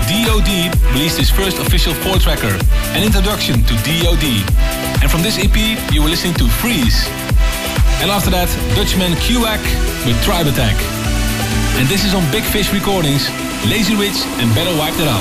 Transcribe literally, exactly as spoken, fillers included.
D O D released his first official four-tracker, an introduction to D O D. And from this E P, you were listening to Freeze. And after that, Dutchman Q-Wack with Tribe Attack. And this is on Big Fish Recordings, Lazy Rich and Better Wipe It Up.